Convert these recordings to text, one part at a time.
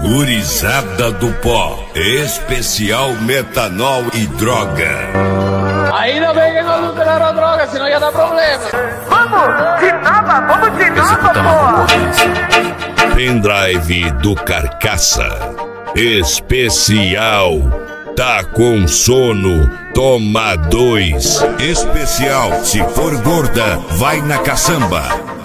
Gurizada do Pó, especial metanol e droga. Ainda bem que não liberaram a droga, senão ia dar problema. Vamos de nova, pô! Pendrive do Carcaça, especial tá com sono, toma 2. Especial, se for gorda, vai na caçamba.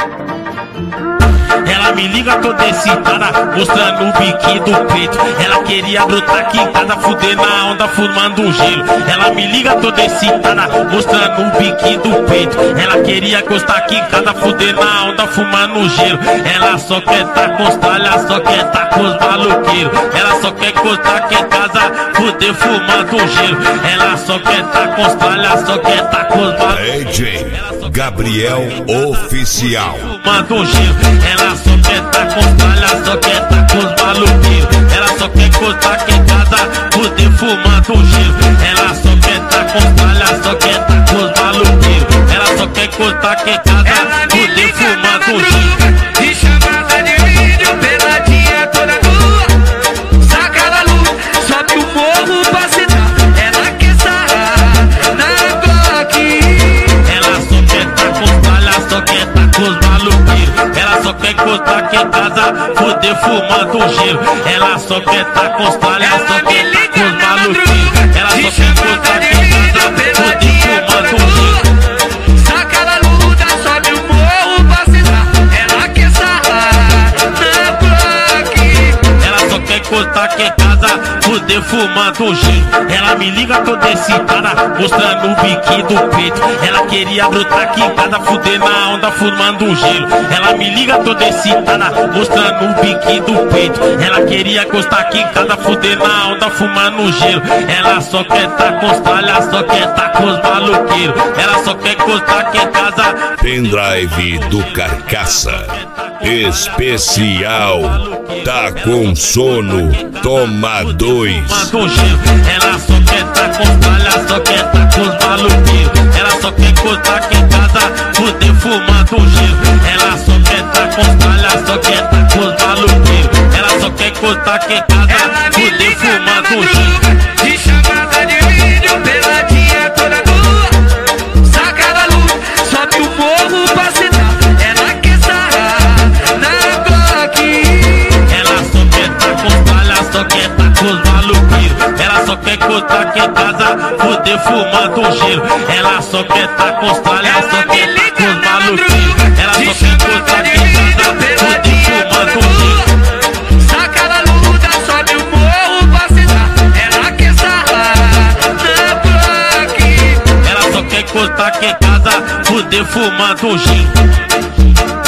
Ela me liga toda excitada, mostrando o biquinho do peito. Ela queria brotar aqui em casa, fuder na onda, fumando um gelo. Ela me liga toda excitada, mostrando o biquinho do peito. Ela queria encostar aqui em casa, fuder na onda, fumando um gelo. Ela só quer tá com os tralhas, só quer tá com os maloqueiros. Ela só quer encostar aqui em casa, fuder fumando um gelo. Ela só quer tá com os tralhas, só quer tá com os maloqueiros. DJ Gabriel Oficial. Fumando um gelo. Ela só quer tá com os tralhas, só quer tá com os maloqueiros. Ela só quer encostar aqui em casa, fuder fumando um gelo. Ela só quer tá com os tralhas, só quer tá com os maloqueiros. Ela só quer encostar aqui em casa, fuder fumando um gelo. De chamada de vídeo, peladinha toda nua. Saca da luz, sobe o morro pra cidade. Ela quer sarrar na Glock. Ela só quer tá com os tralhas, só quer tá com os maloqueiros. Ela só quer encostar aqui em casa, fuder fumando um gelo. Ela só quer tá com os tralhas, só quer tá com os maloqueiros. Ela só quer encostar aqui em casa, fuder fumando um gelo. Saca da luta, sobe o morro pra cidade. Ela quer sarrar na Glock. Ela só quer encostar aqui em casa, fuder fumando um gelo. Ela me liga toda excitada, mostrando o biquinho do peito. Ela queria brotar aqui em casa, fuder na onda, fumando um gelo. Ela me liga toda excitada, mostrando o biquinho do peito. Ela queria encostar aqui em casa, fuder na onda, fumando um gelo. Ela só quer tá com os tralhas, só quer tá com os maloqueiros. Ela só quer encostar aqui em casa. Pendrive do Carcaça, especial tá com sono, toma 2. Ela só quer tá com os tralhas, só quer tá com os maloqueiros. Ela só quer encostar aqui em casa, fuder fumando um gelo. Ela só quer tá com os tralhas, só quer tá com os maloqueiros. Ela só quer encostar aqui em casa, fuder fumando um gelo. De chamada de vídeo, peladinha toda nua. Saca da luz, sobe o morro pra cidade. Ela quer sarrar na Glock. Ela só quer tá com os tralhas, só quer tá com os maloqueiros. Ela só quer encostar aqui em casa, fuder fumando um gelo. Ela só quer tá com os tralhas, só quer tá com os maloqueiros. Ela só quer encostar aqui em casa, fuder fumando um gelo. Saca da luta, sobe o morro pra cidade. Ela quer sarrar na Glock. Ela só quer encostar aqui em casa, fuder fumando um gelo.